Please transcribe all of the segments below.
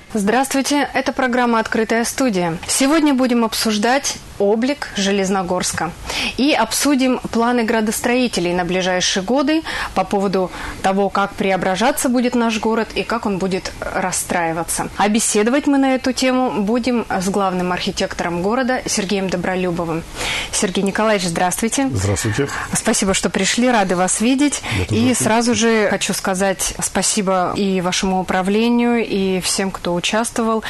Здравствуйте, это программа «Открытая студия». Сегодня будем обсуждать облик Железногорска и обсудим планы градостроителей на ближайшие годы по поводу того, как преображаться будет наш город и как он будет расстраиваться. А беседовать мы на эту тему будем с главным архитектором города Сергеем Добролюбовым. Сергей Николаевич, здравствуйте. Здравствуйте. Спасибо, что пришли, рады вас видеть. И сразу же хочу сказать спасибо и вашему управлению, и всем, кто участвовал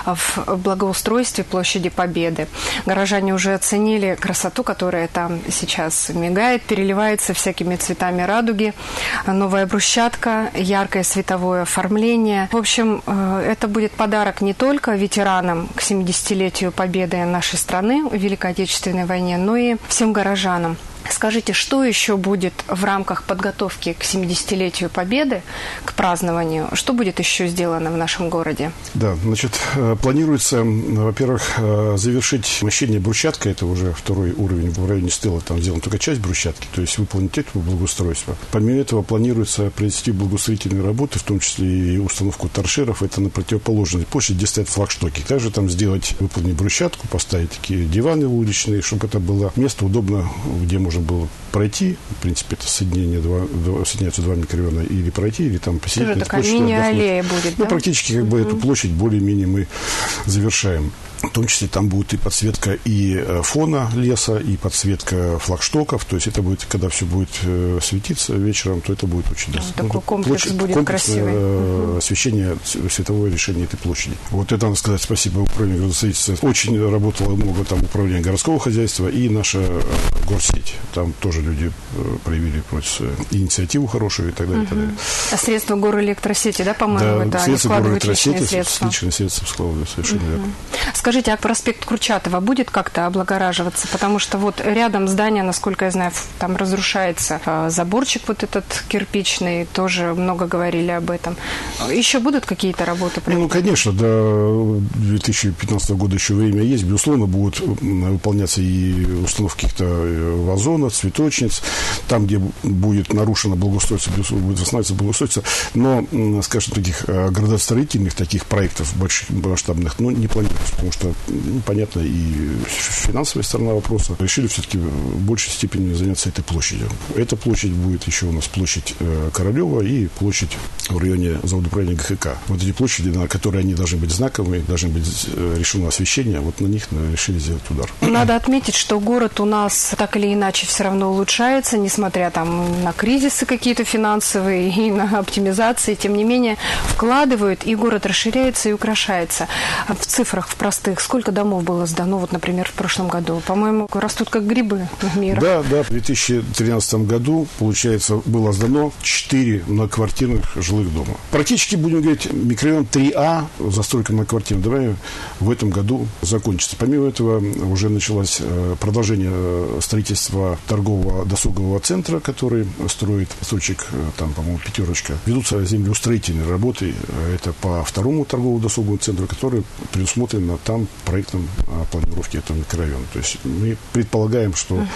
в благоустройстве площади Победы. Горожане уже оценили красоту, которая там сейчас мигает, переливается всякими цветами радуги. Новая брусчатка, яркое световое оформление. В общем, это будет подарок не только ветеранам к 70-летию Победы нашей страны в Великой Отечественной войне, но и всем горожанам. Скажите, что еще будет в рамках подготовки к 70-летию Победы, к празднованию? Что будет еще сделано в нашем городе? Да, значит, планируется, во-первых, завершить мощение брусчаткой. Это уже второй уровень в районе Стыла. Там сделана только часть брусчатки, то есть выполнить это благоустройство. Помимо этого планируется провести благоустроительные работы, в том числе и установку торшеров. Это на противоположной площади, где стоят флагштоки. Также там выполнить брусчатку, поставить такие диваны уличные, чтобы это было место удобно, где можно было пройти. В принципе, это соединяются два микрорайона, или пройти, или там посидеть. Это такая мини-аллея будет, да? Практически эту площадь более-менее мы завершаем. В том числе там будет и подсветка и фона леса, и подсветка флагштоков. То есть это будет, когда все будет светиться вечером, то это будет очень... Такой комплекс будет красивый. Освещение, световое решение этой площади. Вот это, надо сказать, спасибо управлению градостроительства. Очень работало много там управления городского хозяйства и наша горсеть. Там тоже люди проявили инициативу хорошую и так далее. И так далее. А средства горэлектросети, да, по-моему, да, они вкладывают личные средства? Личные средства вкладывают, совершенно верно. Скажите, а проспект Курчатова будет как-то облагораживаться? Потому что вот рядом здание, насколько я знаю, там разрушается заборчик вот этот кирпичный, тоже много говорили об этом. Еще будут какие-то работы? Ну, конечно, до 2015 года еще время есть. Безусловно, будут выполняться и установки каких-то вазонов, цветочниц. Там, где будет нарушено благоустройство, безусловно, будет восстанавливаться благоустройство. Но, скажем, таких градостроительных, таких проектов больших, масштабных, не планируется. Потому что, понятно, и финансовая сторона вопроса. Решили все-таки в большей степени заняться этой площадью. Эта площадь будет еще у нас площадь Королева и площадь в районе завода управления ГХК. Вот эти площади, на которые они должны быть знаковые, должны быть решено освещение, вот на них решили сделать удар. Надо отметить, что город у нас так или иначе все равно улучшается, несмотря там на кризисы какие-то финансовые и на оптимизации. Тем не менее, вкладывают, и город расширяется и украшается. В цифрах, в простых, сколько домов было сдано, вот, например, в прошлом году? По-моему, растут как грибы мира. Да, в 2013 году, получается, было сдано 4 многоквартирных жилых дома. Практически, будем говорить, микрорайон 3А, застройка многоквартирных домов, в этом году закончится. Помимо этого, уже началось продолжение строительства торгового досугового центра, который строит стройщик, там, по-моему, «Пятерочка». Ведутся землеустроительные работы. Это по второму торговому досуговому центру, который предусмотрено там проектом планировки этого микрорайона. То есть мы предполагаем, что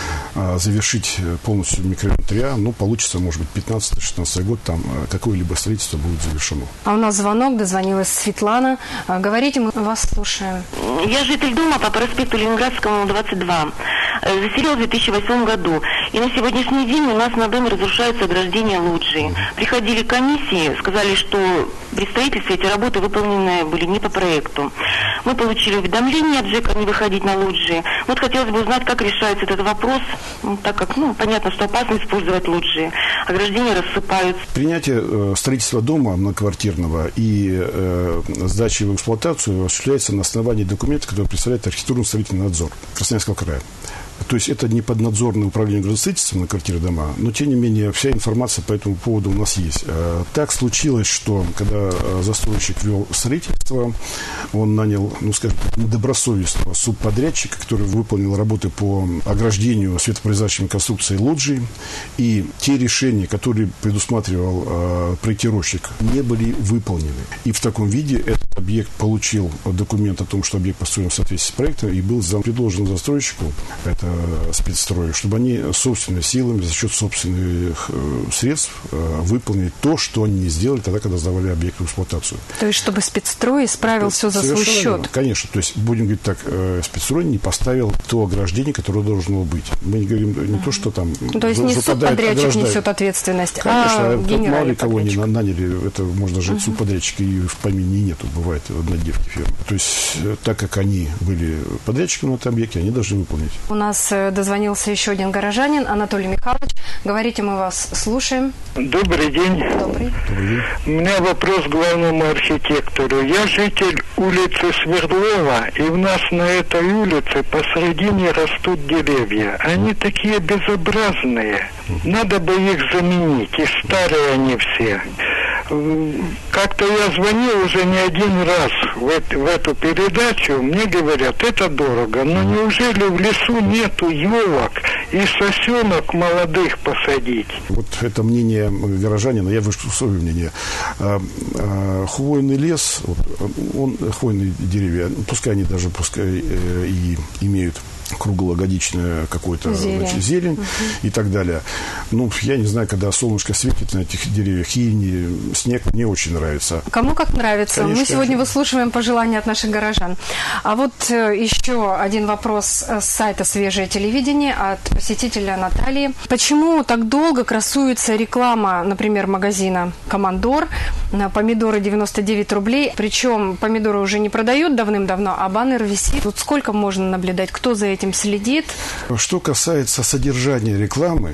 завершить полностью микрорайон 3А, получится, может быть, 15-16 год, там какое-либо строительство будет завершено. А у нас звонок, дозвонилась Светлана. Говорите, мы вас слушаем. Я житель дома по проспекту Ленинградскому, 22. Заселил в 2008 году. И на сегодняшний день у нас на доме разрушаются ограждения лоджии. Приходили комиссии, сказали, что при строительстве эти работы выполнены были не по проекту. Мы получили уведомление от ЖЭКа не выходить на лоджии. Вот хотелось бы узнать, как решается этот вопрос, так как, понятно, что опасно использовать лоджии. Ограждения рассыпаются. Принятие строительства дома многоквартирного и сдачи в эксплуатацию осуществляется на основании документов, которые представляет архитектурно-строительный надзор Красноярского края. То есть это не поднадзорное управление градостроительством на квартиры дома, но тем не менее вся информация по этому поводу у нас есть. Так случилось, что когда застройщик вел строительство, он нанял, недобросовестного субподрядчика, который выполнил работы по ограждению светопроизрачными конструкцией лоджии, и те решения, которые предусматривал проектировщик, не были выполнены. И в таком виде этот объект получил документ о том, что объект построен в соответствии с проектом, и был предложен застройщику, это спецстрою, чтобы они собственными силами, за счет собственных средств выполнили то, что они не сделали тогда, когда сдавали объект в эксплуатацию. То есть, чтобы спецстрой исправил все за свой счет. Верно. Конечно. То есть, будем говорить так, спецстрой не поставил то ограждение, которое должно быть. Мы не говорим не то, что там... То есть, не субподрядчик несет ответственность, конечно, генеральный мало ли кого не подрядчик. наняли, это можно же субподрядчика и в помине нету, бывает однодневки фирмы. То есть, так как они были подрядчиками на этом объекте, они должны выполнить. У нас дозвонился еще один горожанин, Анатолий Михайлович. Говорите, мы вас слушаем. Добрый день. Добрый. Добрый день. У меня вопрос к главному архитектору. Я житель улицы Свердлова, и у нас на этой улице посредине растут деревья. Они такие безобразные. Надо бы их заменить, и старые они все. Как-то я звонил уже не один раз в эту передачу, мне говорят, это дорого, но неужели в лесу нету елок и сосенок молодых посадить? Вот это мнение горожанина, я выскажу свое мнение. Хвойный лес, хвойные деревья, пускай они даже и имеют круглогодичную какую-то зелень и так далее. Ну, я не знаю, когда солнышко светит на этих деревьях, и снег мне очень нравится. Кому как нравится. Конечно, Мы сегодня выслушиваем пожелания от наших горожан. А вот еще один вопрос с сайта «Свежее телевидение» от посетителя Натальи. Почему так долго красуется реклама, например, магазина «Командор» на помидоры 99 рублей? Причем помидоры уже не продают давным-давно, а баннер висит. Вот сколько можно наблюдать? Кто за этим следит? Что касается содержания рекламы,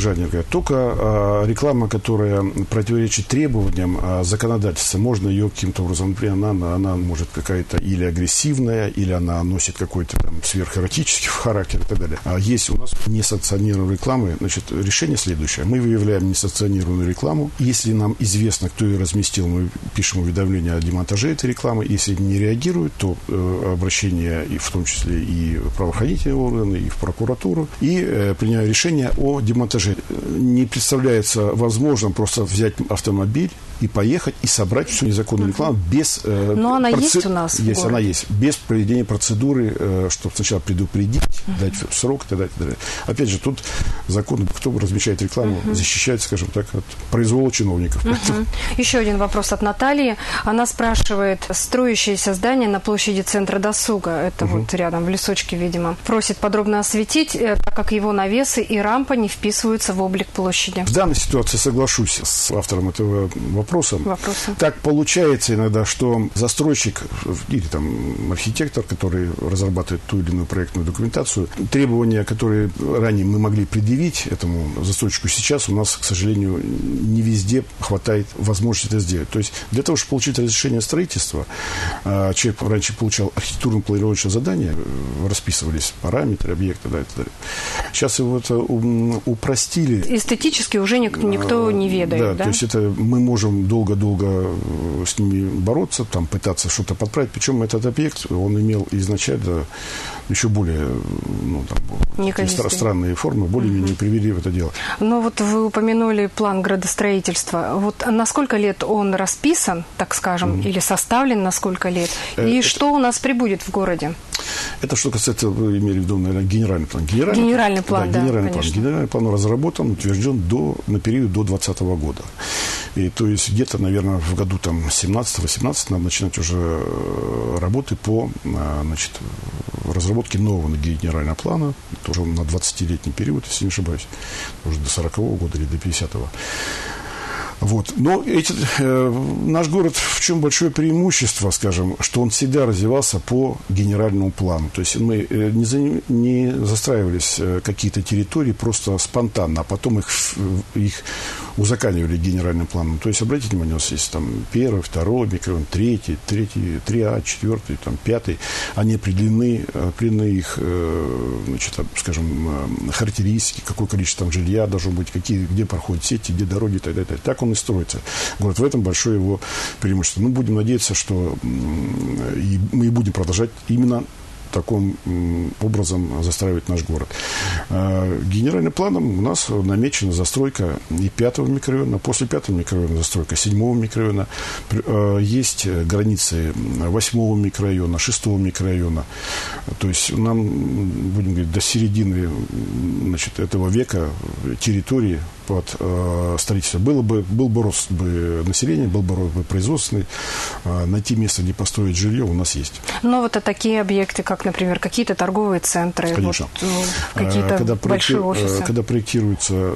только реклама, которая противоречит требованиям законодательства, можно ее каким-то образом, например, она может какая-то или агрессивная, или она носит какой-то там сверхэротический характер и так далее. А есть у нас несанкционированные рекламы, значит, решение следующее. Мы выявляем несанкционированную рекламу. Если нам известно, кто ее разместил, мы пишем уведомление о демонтаже этой рекламы. Если не реагируют, то обращение, и в том числе и правоохранительные органы, и в прокуратуру, и принимая решение о демонтаже. Не представляется возможным просто взять автомобиль и поехать, и собрать всю незаконную рекламу без... Но она есть у нас есть, она есть. Без проведения процедуры, чтобы сначала предупредить, дать срок и так далее. Опять же, тут закон, кто размещает рекламу, защищает, скажем так, от произвола чиновников. Еще один вопрос от Натальи. Она спрашивает, строящееся здание на площади Центра досуга, это вот рядом, в лесочке, видимо, просит подробно осветить, так как его навесы и рампа не вписываются в облик площади. В данной ситуации соглашусь с автором этого вопроса. Так получается иногда, что застройщик или там архитектор, который разрабатывает ту или иную проектную документацию, требования, которые ранее мы могли предъявить этому застройщику, сейчас у нас, к сожалению, не везде хватает возможности это сделать. То есть для того, чтобы получить разрешение строительства, человек раньше получал архитектурно-планировочное задание, расписывались параметры объекта, да, и так далее. Сейчас его это упростили. Эстетически уже никто не ведает, да? То есть это мы можем долго-долго с ними бороться, там, пытаться что-то подправить. Причем этот объект, он имел изначально еще более странные формы, более-менее привели в это дело. Но вот вы упомянули план градостроительства. Вот на сколько лет он расписан, так скажем, или составлен на сколько лет? И что у нас прибудет в городе? Это что касается, вы имели в виду, наверное, генеральный план. Генеральный план, да, генеральный конечно. план. Генеральный план разработан, утвержден на период до 2020 года. И то есть где-то, наверное, в году 17-18 надо начинать уже работы по разработке нового генерального плана, тоже на 20-летний период, если не ошибаюсь, уже до 40-го года или до 50-го. Вот. Но наш город, в чем большое преимущество, скажем, что он всегда развивался по генеральному плану. То есть мы не застраивались какие-то территории просто спонтанно, а потом их узаканивали генеральным планом. То есть, обратите внимание, у нас есть там 1, 2 микрорайон, 3, 3А, 4, там 5. Они определены их, скажем, характеристики, какое количество там жилья должно быть, где проходят сети, где дороги и так далее. Так он и строится. Город, в этом большое его преимущество. Мы будем надеяться, что мы будем продолжать именно таким образом застраивать наш город. Генеральным планом у нас намечена застройка и 5-го микрорайона, после 5-го микрорайона застройка 7-го микрорайона. Есть границы 8-го микрорайона, 6-го микрорайона. То есть нам, будем говорить, до середины этого века территории под строительство. Был бы рост населения, был бы рост производственный. Найти место, где построить жилье, у нас есть. Но вот такие объекты, как, например, какие-то торговые центры, конечно. Какие-то большие офисы. Когда проектируется,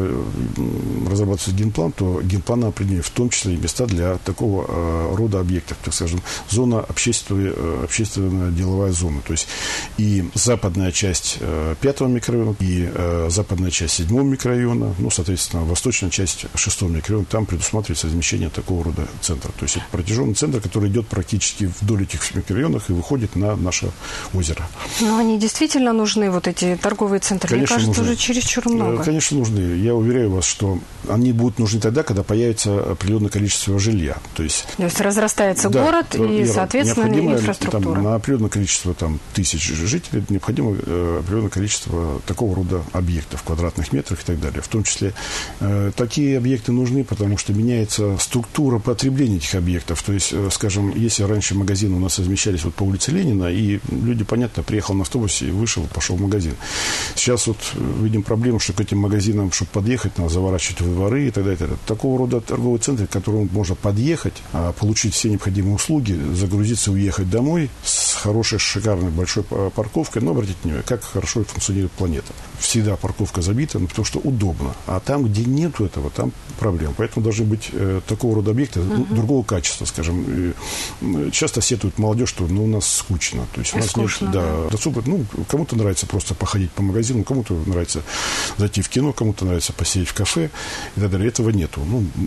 разрабатывается генплан, то генплан определяет в том числе и места для такого рода объектов, так скажем, зона общественная деловая зона. То есть и западная часть 5-го микрорайона, и западная часть 7-го микрорайона, соответственно, восточная часть 6-го микрорайона, там предусматривается размещение такого рода центра. То есть это протяженный центр, который идет практически вдоль этих микрорайонов и выходит на наше озеро. Но они действительно нужны, вот эти торговые центры? Конечно, мне кажется, нужны. уже чересчур много. Конечно, нужны. Я уверяю вас, что они будут нужны тогда, когда появится определенное количество жилья. То есть разрастается город и, соответственно, инфраструктура. На определенное количество тысяч жителей необходимо определенное количество такого рода объектов, квадратных метров и так далее. В том числе такие объекты нужны, потому что меняется структура потребления этих объектов. То есть, скажем, если раньше магазины у нас размещались по улице Ленина, и люди, понятно, приехал на автобусе, вышел, пошел в магазин. Сейчас видим проблему, что к этим магазинам, чтобы подъехать, надо заворачивать во дворы и так далее. Такого рода торговый центр, к которому можно подъехать, получить все необходимые услуги, загрузиться, уехать домой с хорошей, шикарной, большой парковкой. Но обратите внимание, как хорошо функционирует планета. Всегда парковка забита, потому что удобно. А там, где нету этого, там проблем. Поэтому должны быть такого рода объекты другого качества, скажем. Часто сетует молодежь, что у нас скучно. То есть у нас скучно, нет, кому-то нравится просто походить по магазину, кому-то нравится зайти в кино, кому-то нравится посидеть в кафе и так далее. Этого нету,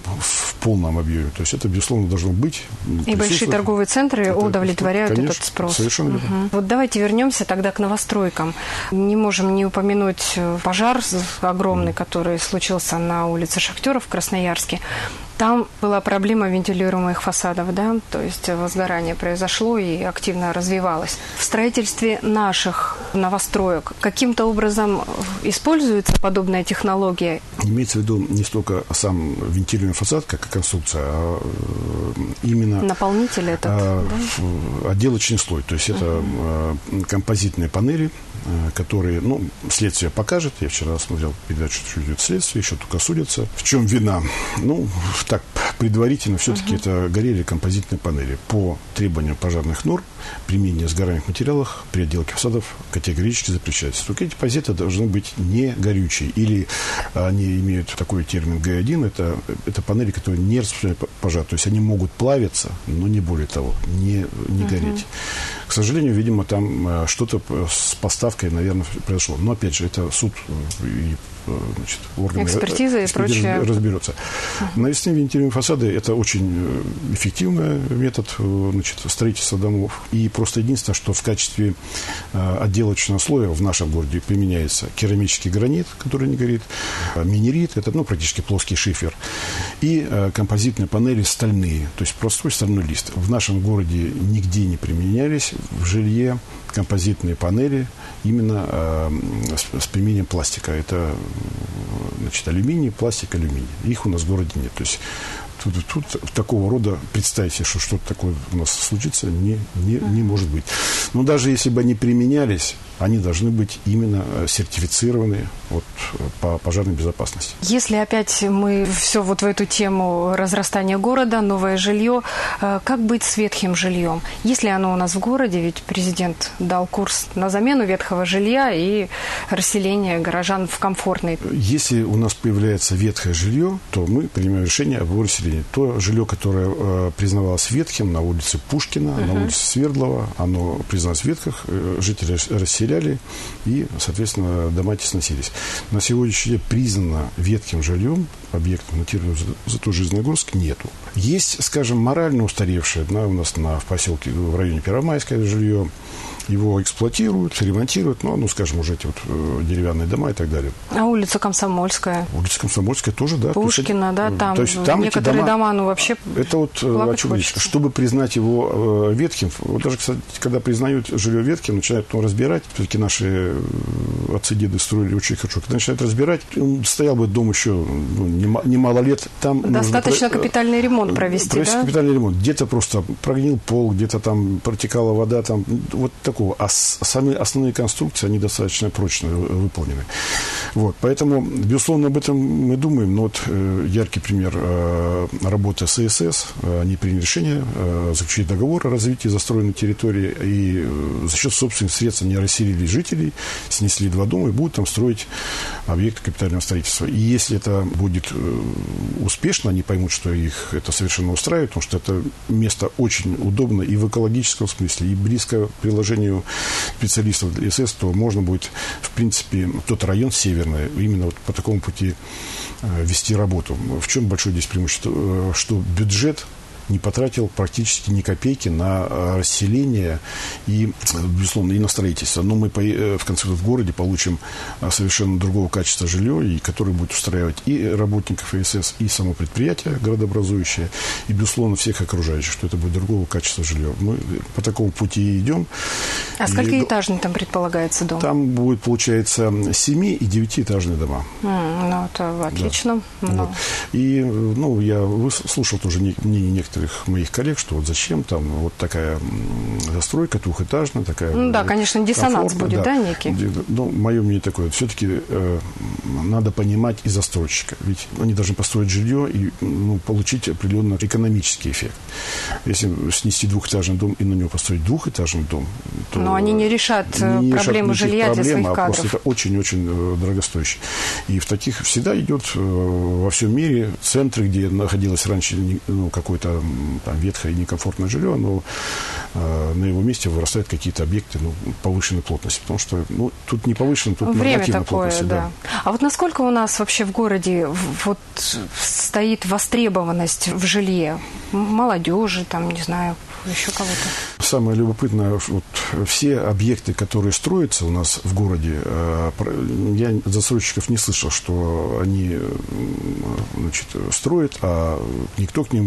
в полном объеме. То есть это, безусловно, должно быть. И большие торговые центры удовлетворяют этот спрос. Совершенно верно. Вот давайте вернемся тогда к новостройкам. Не можем не упомянуть пожар огромный, который случился на улице Шахтеров в Красноярске. Там была проблема вентилируемых фасадов, да, то есть возгорание произошло и активно развивалось. В строительстве наших новостроек каким-то образом используется подобная технология? Имеется в виду не столько сам вентилируемый фасад, как и конструкция, а именно... Наполнитель этот, отделочный слой. То есть это композитные панели, которые, следствие покажет. Я вчера смотрел передачу, что идет следствие, еще только судятся. В чем вина? Так, предварительно все-таки это горели композитные панели. По требованиям пожарных норм применение сгораемых материалов при отделке фасадов категорически запрещается. Только эти позиции должны быть не горючие. Или они имеют такой термин Г1, это панели, которые не распространяют пожар. То есть они могут плавиться, но не более того, не гореть. К сожалению, видимо, там что-то с поставкой, наверное, произошло. Но, опять же, это суд и органы экспертиза и прочее разберется. Навесные вентилируемые фасады – это очень эффективный метод строительства домов. И просто единственное, что в качестве отделочного слоя в нашем городе применяется керамический гранит, который не горит, минерит – это практически плоский шифер, и композитные панели стальные, то есть простой стальной лист. В нашем городе нигде не применялись в жилье композитные панели именно с применением пластика. Это алюминий, пластик, алюминий. Их у нас в городе нет. То есть тут такого рода, представьте себе, что что-то такое у нас случится, не может быть. Но даже если бы они применялись, они должны быть именно сертифицированы по пожарной безопасности. Если опять мы все в эту тему разрастания города, новое жилье, как быть с ветхим жильем? Если оно у нас в городе, ведь президент дал курс на замену ветхого жилья и расселение горожан в комфортный. Если у нас появляется ветхое жилье, то мы принимаем решение об его расселении. То жилье, которое признавалось ветхим на улице Пушкина, на улице Свердлова, оно призналось ветхим, жители расселяли, и, соответственно, дома эти сносились. На сегодняшний день признано ветхим жильем объектов на территории Затон-Железногорск нету. Есть, скажем, морально устаревшее, у нас в поселке, в районе Первомайское жилье. Его эксплуатируют, ремонтируют, скажем, уже эти деревянные дома и так далее. А улица Комсомольская? Улица Комсомольская тоже, да. Пушкина, то есть там некоторые дома вообще это о чем речь. Чтобы признать его ветхим, даже, кстати, когда признают жилье ветхим, начинают разбирать, Все-таки наши отцы-деды строили очень хорошо. Когда начинают разбирать, он стоял бы дом еще немало лет. Там достаточно капитальный ремонт провести, да? Капитальный ремонт. Где-то просто прогнил пол, где-то там протекала вода, там вот такого. А сами основные конструкции, они достаточно прочно выполнены. Вот. Поэтому, безусловно, об этом мы думаем. Но вот яркий пример работы ССС. Они приняли решение заключить договор о развитии застроенной территории, и за счет собственных средств они расселили жителей, снесли 2 дома и будут там строить объекты капитального строительства. И если это будет успешно, они поймут, что их это совершенно устраивает, потому что это место очень удобно и в экологическом смысле, и близко к приложению специалистов СС, то можно будет, в принципе, тот район северный, именно вот по такому пути вести работу. В чем большое здесь преимущество? Что бюджет не потратил практически ни копейки на расселение и, безусловно, и на строительство. Но мы, в конце концов, в городе получим совершенно другого качества жилье, и которое будет устраивать и работников ИСС, и само предприятие городообразующее, и, безусловно, всех окружающих, что это будет другого качества жилье. Мы по такому пути идем. А сколькоэтажный там предполагается дом? Там будет, получается, 7- и 9-этажные дома. Ну, это отлично. Да. Вот. И, я слушал тоже мнение некоторых моих коллег, что вот зачем там вот такая застройка двухэтажная, такая... да, конечно, диссонанс будет, да, некий? Ну, мое мнение такое, все-таки надо понимать и застройщика. Ведь они должны построить жилье и получить определенный экономический эффект. Если снести двухэтажный дом и на него построить двухэтажный дом, то... Но они не решат проблему жилья для своих кадров. Просто это очень-очень дорогостоящее. И в таких всегда идет во всем мире центры, где находилось раньше какое-то там ветхое и некомфортное жилье, но на его месте вырастают какие-то объекты повышенной плотности. Потому что тут не повышенной, тут нормативной плотности. Да. А вот насколько у нас вообще в городе вот стоит востребованность в жилье? Молодежи, там, не знаю, еще кого-то? Самое любопытное, вот все объекты, которые строятся у нас в городе, я застройщиков не слышал, что они строят, а никто к ним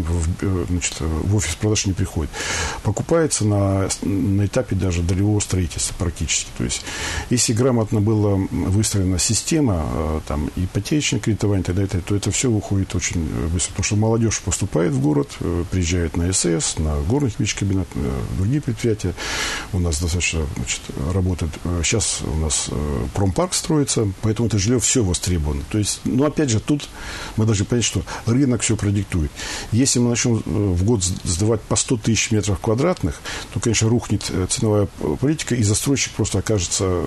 в офис продаж не приходит. Покупается на этапе даже долевого строительства практически. То есть, если грамотно была выстроена система, там, ипотечное кредитование и так далее, то это все выходит очень быстро. Потому что молодежь поступает в город, приезжает на СС, на горный химический комбинат, другие предприятия. У нас достаточно работают. Сейчас у нас промпарк строится, поэтому это жилье все востребовано. То есть, опять же, тут мы должны понять, что рынок все продиктует. Если мы начнем в год сдавать по 100 тысяч метров квадратных, то, конечно, рухнет ценовая политика, и застройщик просто окажется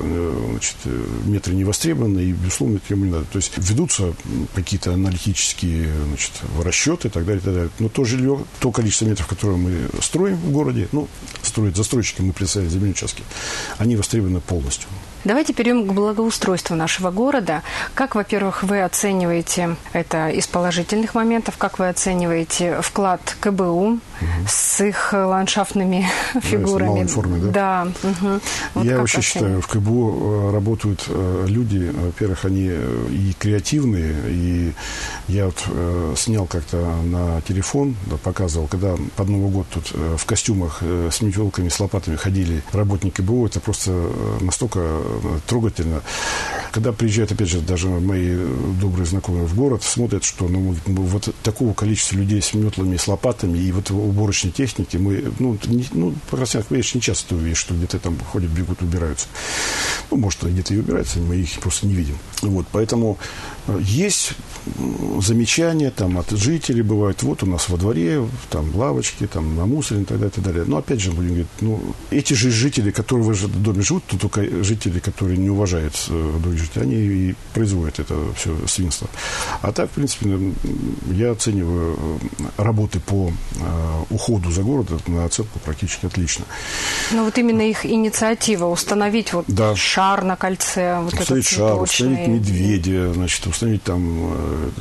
метры невостребованные, и, безусловно, это ему не надо. То есть ведутся какие-то аналитические расчеты и так далее, и так далее. Но то жилье, то количество метров, которое мы строим в городе, строят застройщики, мы представляем земельные участки, они востребованы полностью. Давайте перейдем к благоустройству нашего города. Как, во-первых, вы оцениваете это из положительных моментов? Как вы оцениваете вклад КБУ с их ландшафтными фигурами? В малой форме, да? Да. Вот я вообще считаю, в КБУ работают люди, во-первых, они и креативные, и я вот снял как-то на телефон, показывал, когда под Новый год тут в костюмах с метелками, с лопатами ходили работники КБУ, это просто настолько трогательно. Когда приезжают, опять же, даже мои добрые знакомые в город, смотрят, что вот такого количества людей с метлами, с лопатами и вот уборочной техники мы, по красоте, конечно, не часто ты увидишь, что где-то там ходят, бегут, убираются. Может, где-то и убираются, мы их просто не видим. Вот, поэтому есть замечания там от жителей, бывает, вот у нас во дворе там лавочки, там на мусоре и так далее, и так далее. Но опять же, будем говорить, эти же жители, которые в этом доме живут, то только жители, которые не уважают других жителей, они и производят это все свинство. А так, в принципе, я оцениваю работы по уходу за городом на оценку практически отлично. Но вот именно их инициатива установить шар на кольце, вот установить шар, установить медведя, установить там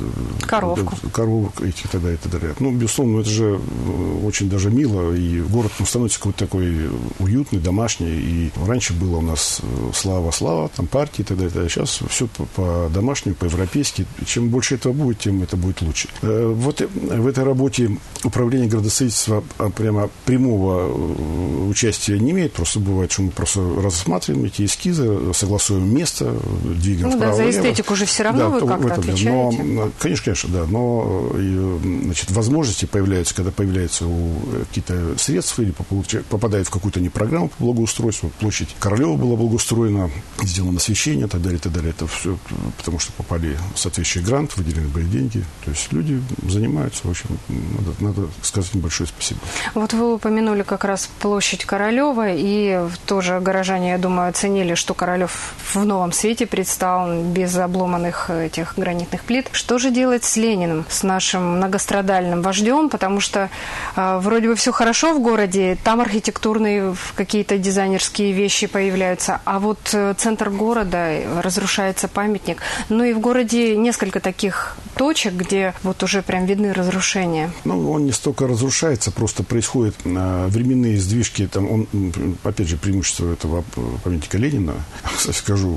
коровку и так далее, и так далее. Безусловно, это же очень даже мило, и город становится какой-то такой уютный, домашний, и раньше было у нас слава, там партии и так далее, а сейчас все по-домашнему, по-европейски. Чем больше этого будет, тем это будет лучше. Вот в этой работе управления градостроительства прямо прямого участия не имеет. Просто бывает, что мы просто рассматриваем эти эскизы, согласуем место, двигаем вправо-влево. За эстетику же все равно вы как-то отвечаете. Но, конечно, да. Но значит, возможности появляются, когда появляются какие-то средства или попадает в какую-то программу по благоустройству. Площадь Королева была благоустроена, сделано освещение и так далее, и так далее. Это все потому, что попали в соответствующий грант, выделены были деньги. То есть люди занимаются. В общем, надо сказать им большое спасибо. Вот вы упомянули как раз площадь Королева, и тоже горожане, я думаю, оценили, что Королев в новом свете предстал, без обломанных этих гранитных плит. Что же делать с Лениным, с нашим многострадальным вождем? Потому что вроде бы все хорошо в городе, там архитектурные какие-то дизайнерские вещи появляются, а вот центр города, разрушается памятник. Ну и в городе несколько таких точек, где вот уже прям видны разрушения. Ну, он не столько разрушается, просто происходят временные сдвижки. Там он, опять же, преимущество этого памятника Ленина. Кстати, скажу,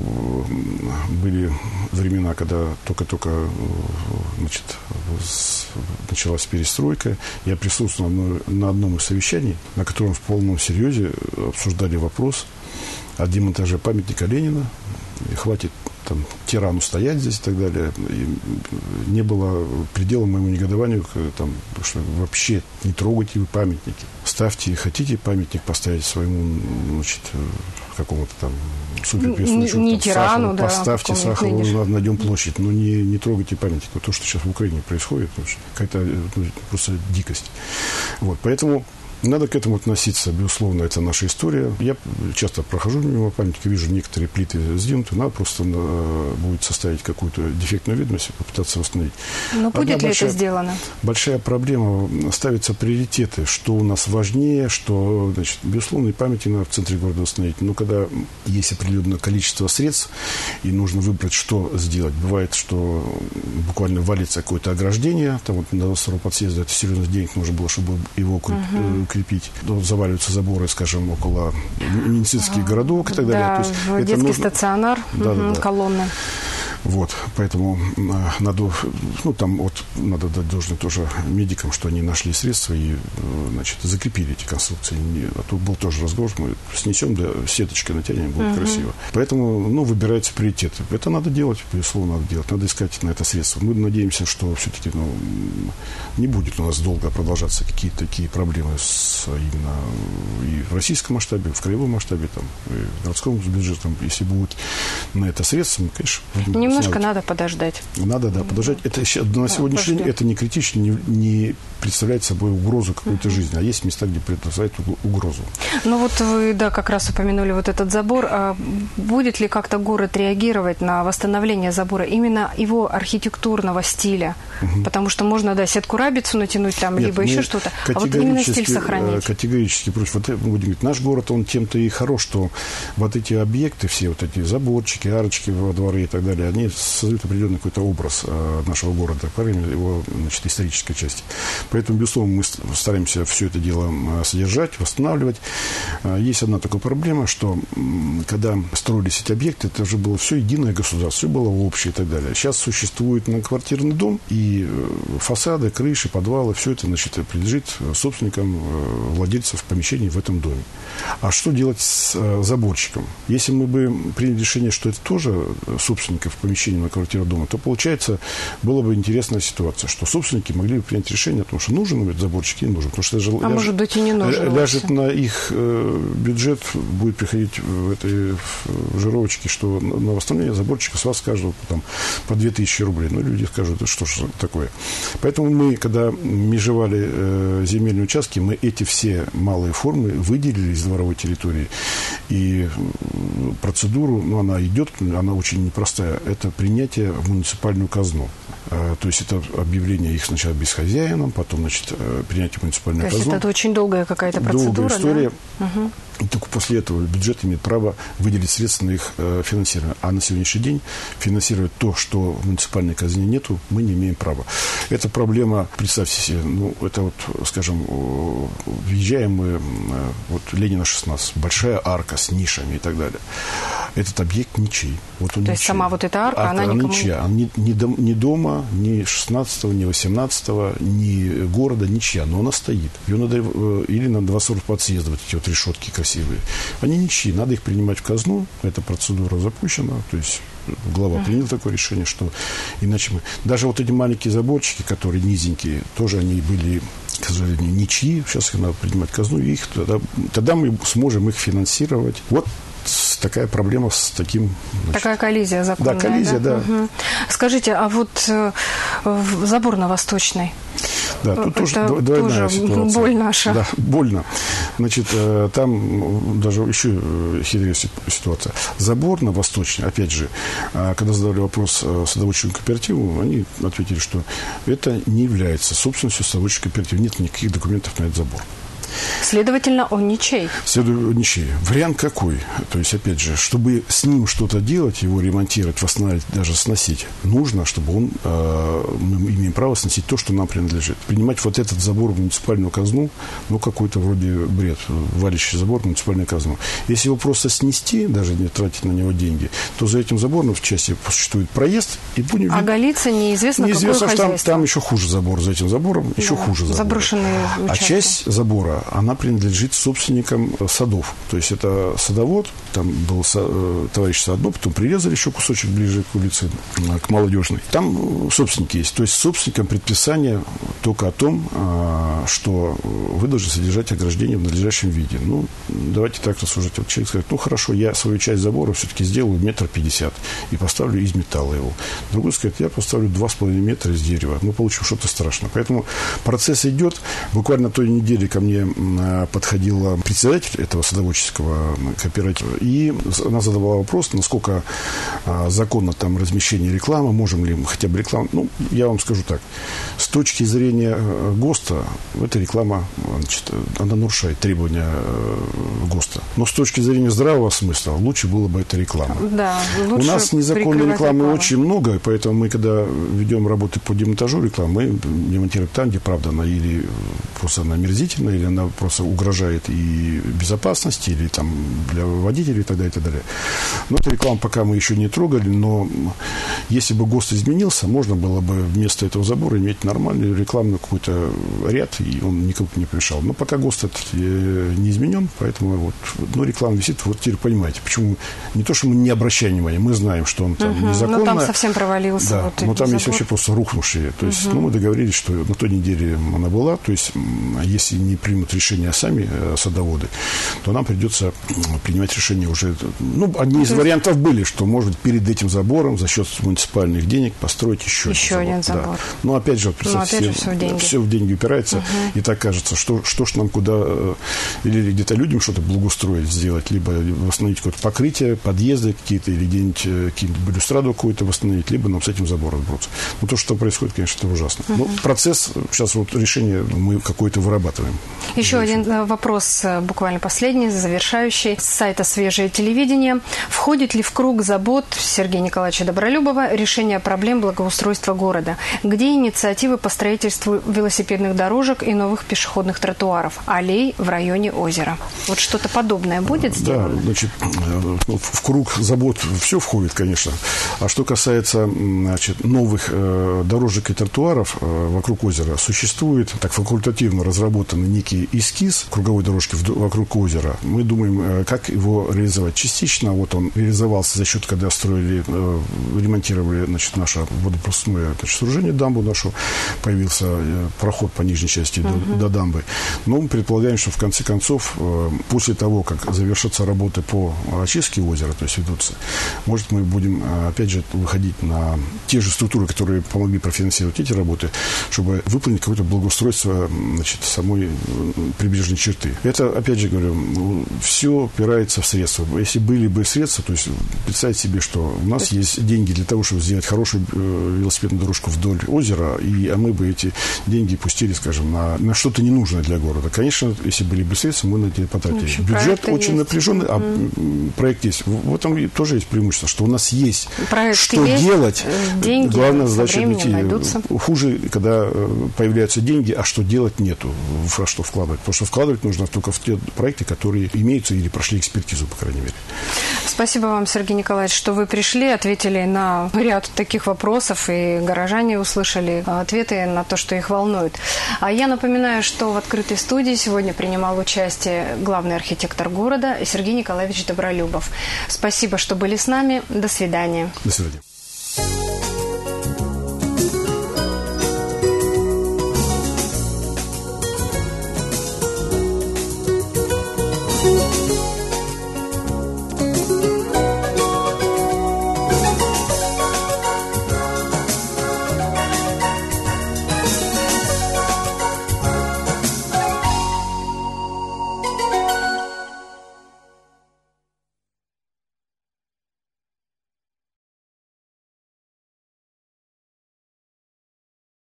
были времена, когда только-только, значит, началась перестройка. Я присутствовал на одном из совещаний, на котором в полном серьезе обсуждали вопрос о демонтаже памятника Ленина. И хватит там тирану стоять здесь и так далее. И не было предела моему негодованию, там, что вообще не трогайте вы памятники. Ставьте, хотите памятник поставить своему, значит, какому-то там суперперсонажу, не тирану, да, поставьте Сахарову на Дом площадь, но не трогайте памятник. Вот то, что сейчас в Украине происходит, какая-то просто дикость. Вот, поэтому надо к этому относиться, безусловно, это наша история. Я часто прохожу мимо памятника, вижу некоторые плиты сдвинуты, надо просто будет составить какую-то дефектную ведомость и попытаться восстановить. Но будет ли это сделано? Большая проблема, ставятся приоритеты, что у нас важнее, что, значит, безусловно, и памятник надо в центре города восстановить. Но когда есть определенное количество средств, и нужно выбрать, что сделать. Бывает, что буквально валится какое-то ограждение, там вот на 22-м подъезде это серьезных денег нужно было, чтобы его укрепить. Заваливаются заборы, скажем, около медицинских городов и так далее. Да, то есть детский стационар, колонны. Вот, поэтому надо, там вот надо дать должное тоже медикам, что они нашли средства и, значит, закрепили эти конструкции. А тут был тоже разговор, мы снесем, да, сеточкой натянем, будет красиво. Поэтому, выбираются приоритеты. Это надо делать, безусловно, надо делать. Надо искать на это средства. Мы надеемся, что все-таки, не будет у нас долго продолжаться какие-то такие проблемы именно и в российском масштабе, в краевом масштабе, там, и в городском бюджете. Если будут на это средства, мы, конечно, немножко надо подождать. Надо, подождать. Это на сегодняшний день это не критично, не представляет собой угрозу какой-то жизни, а есть места, где представляет угрозу. Вот вы, как раз упомянули вот этот забор. А будет ли как-то город реагировать на восстановление забора, именно его архитектурного стиля? Потому что можно, сетку-рабицу натянуть там, либо еще что-то, а вот именно стиль сохранить. Категорически против. Вот будем говорить, наш город, он тем-то и хорош, что вот эти объекты, все вот эти заборчики, арочки во дворы и так далее, они создают определенный какой-то образ нашего города, его, значит, исторической части. Поэтому, безусловно, мы стараемся все это дело содержать, восстанавливать. Есть одна такая проблема, что когда строились эти объекты, это же было все единое государство, все было общее и так далее. Сейчас существует многоквартирный дом, и фасады, крыши, подвалы, все это, значит, принадлежит собственникам, владельцев помещений в этом доме. А что делать с заборчиком? Если мы бы приняли решение, что это тоже собственников помещений на квартиру дома, то, получается, была бы интересная ситуация, что собственники могли бы принять решение о том, что нужен этот заборчик или не нужен. Потому что это может быть, и не нужен. Ляжет на их бюджет, будет приходить в этой жировочке, что на восстановление заборчика с вас скажут по 2000 рублей. Люди скажут, что же такое. Поэтому мы, когда межевали земельные участки, мы эти все малые формы выделили из дворовой территории. И процедуру, она идет, она очень непростая. Это принятие в муниципальную казну. То есть это объявление их сначала безхозяином, потом, значит, принятие в муниципальную казну. То есть это очень долгая какая-то процедура, долгая история. Да? И только после этого бюджет имеет право выделить средства на их финансирование. А на сегодняшний день финансировать то, что в муниципальной казне нету, мы не имеем права. Это проблема, представьте себе, это вот, скажем, въезжаем мы, Ленина 16, большая арка с нишами и так далее. Этот объект ничей. Вот он то есть сама вот эта арка, она никому... ничья. Ни дома, ни 16-го, ни 18-го, ни города, ничья. Но она стоит. Ее надо или на 22 подъезда, вот эти вот решетки красивые. Они ничьи, надо их принимать в казну, эта процедура запущена, то есть глава принял такое решение, что иначе мы... Даже вот эти маленькие заборчики, которые низенькие, тоже они были, к сожалению, ничьи, сейчас их надо принимать в казну, и их тогда мы сможем их финансировать. Вот такая проблема с таким... Такая коллизия законная. Да, коллизия, да. Угу. Скажите, а вот забор на Восточной? Да, тут тоже двойная ситуация. Боль наша. Да, больно. Значит, там даже еще хитрее ситуация. Забор на Восточной, опять же, когда задавали вопрос садоводческому кооперативу, они ответили, что это не является собственностью садоводческого кооператива. Нет никаких документов на этот забор. Следовательно, он ничей. Следовательно, ничей. Вариант какой? То есть, опять же, чтобы с ним что-то делать, его ремонтировать, восстанавливать, даже сносить, нужно, чтобы он, мы имеем право сносить то, что нам принадлежит. Принимать вот этот забор в муниципальную казну, ну, какой-то вроде бред, валящий забор в муниципальную казну. Если его просто снести, даже не тратить на него деньги, то за этим забором в части существует проезд, и будем... А Голица неизвестно какое хозяйство. Там еще хуже забор, за этим забором еще хуже забор. Заброшенные участки. А часть забора, она принадлежит собственникам садов. То есть это садовод, там был товарищ Садно, потом прирезали еще кусочек ближе к улице, к Молодежной. Там собственники есть. То есть собственникам предписание только о том, что вы должны содержать ограждение в надлежащем виде. Ну, давайте так рассуждать. Вот человек скажет, ну, хорошо, я свою часть забора все-таки сделаю 1,50 м и поставлю из металла его. Другой скажет, я поставлю 2,5 метра из дерева. Мы получим что-то страшное. Поэтому процесс идет. Буквально той неделе ко мне подходила председатель этого садоводческого кооператива, и она задавала вопрос, насколько законно там размещение рекламы, можем ли мы хотя бы рекламу. Ну, я вам скажу так, с точки зрения ГОСТа, эта реклама, значит, она нарушает требования ГОСТа. Но с точки зрения здравого смысла, лучше было бы эта реклама. Да, у нас незаконной рекламы очень много, поэтому мы, когда ведем работы по демонтажу рекламы, мы демонтируем там, где, правда, она или просто она омерзительная, или она просто угрожает и безопасности, или там для водителей и так далее, и так далее. Но эту рекламу пока мы еще не трогали, но если бы ГОСТ изменился, можно было бы вместо этого забора иметь нормальный рекламный какой-то ряд, и он никому не помешал. Но пока ГОСТ этот не изменен, поэтому вот, ну, реклама висит, вот теперь понимаете, почему не то, что мы не обращаем внимания, мы знаем, что он там незаконно. Но там совсем провалился. Да, вот, но там забор. есть вообще просто рухнувшие. То есть, ну, мы договорились, что на той неделе она была, то есть, если не примут решение сами садоводы, то нам придется принимать решение уже. Ну, одни из вариантов были, что, может быть, перед этим забором за счет муниципальных денег построить еще один забор. Да. Но опять же, все в деньги упирается, и так кажется, что ж нам куда, или где-то людям что-то благоустроить, сделать, либо восстановить какое-то покрытие, подъезды какие-то, или где-нибудь какие-то балюстраду какую-то восстановить, либо нам с этим забором бороться. Но то, что происходит, конечно, это ужасно. Но процесс, сейчас вот решение мы какое-то вырабатываем. Еще один вопрос, буквально последний, завершающий, с сайта «Свежее телевидение». Входит ли в круг забот Сергея Николаевича Добролюбова решение проблем благоустройства города? Где инициативы по строительству велосипедных дорожек и новых пешеходных тротуаров, аллей в районе озера? Вот что-то подобное будет сделано? Да, значит, в круг забот все входит, конечно. А что касается, значит, новых дорожек и тротуаров вокруг озера, существует так факультативно разработанный некий эскиз круговой дорожки вокруг озера. Мы думаем, как его реализовать. Частично вот он реализовался за счет, когда строили, ремонтировали, значит, наше водопропускное сооружение, дамбу нашу, появился проход по нижней части до дамбы. Но мы предполагаем, что в конце концов, после того, как завершатся работы по очистке озера, то есть ведутся, может, мы будем, опять же, выходить на те же структуры, которые помогли профинансировать эти работы, чтобы выполнить какое-то благоустройство, значит, самой прибрежной черты. Это, опять же говорю, все упирается в средства. Если были бы средства, то есть представьте себе, что у нас есть деньги для того, чтобы сделать хорошую велосипедную дорожку вдоль озера, а мы бы эти деньги пустили, скажем, на что-то ненужное для города. Конечно, если были бы средства, мы на это потратили. Общем, бюджет очень напряженный, а проект есть. В этом тоже есть преимущество, что у нас есть проект что есть, делать. Деньги главная задача найти. Найдутся. Хуже, когда появляются деньги, а что делать нету, во что вкладывать. Потому что вкладывать нужно только в те проекты, которые имеются или прошли экспертизу, по крайней мере. Спасибо вам, Сергей Николаевич, что вы пришли, ответили на ряд таких вопросов, и горожане услышали ответы на то, что их волнует. А я напоминаю, что в открытой студии сегодня принимал участие главный архитектор города Сергей Николаевич Добролюбов. Спасибо, что были с нами. До свидания. До свидания.